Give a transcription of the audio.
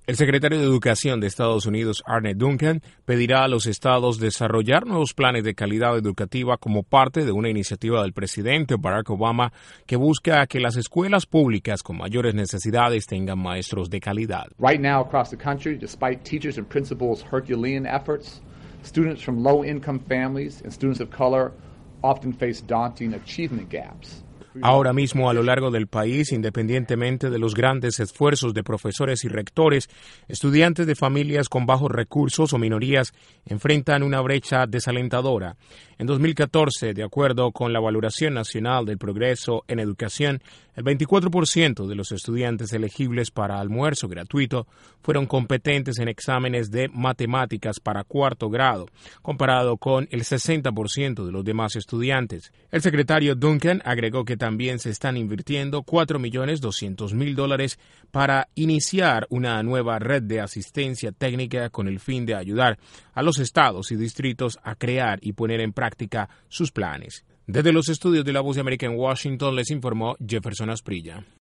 El secretario de Educación de Estados Unidos, Arne Duncan, pedirá a los estados desarrollar nuevos planes de calidad educativa como parte de una iniciativa del presidente Barack Obama que busca que las escuelas públicas con mayores necesidades tengan maestros de calidad. Right now across the country, despite teachers and principals' Herculean efforts, students from low-income families and students of color often face daunting achievement gaps. Ahora mismo, a lo largo del país, independientemente de los grandes esfuerzos de profesores y rectores, estudiantes de familias con bajos recursos o minorías enfrentan una brecha desalentadora. En 2014, de acuerdo con la Valoración Nacional del Progreso en Educación, el 24% de los estudiantes elegibles para almuerzo gratuito fueron competentes en exámenes de matemáticas para cuarto grado, comparado con el 60% de los demás estudiantes. El secretario Duncan agregó que también se están invirtiendo $4.200.000 para iniciar una nueva red de asistencia técnica con el fin de ayudar a los estados y distritos a crear y poner en práctica sus planes. Desde los estudios de La Voz de América en Washington les informó Jefferson Asprilla.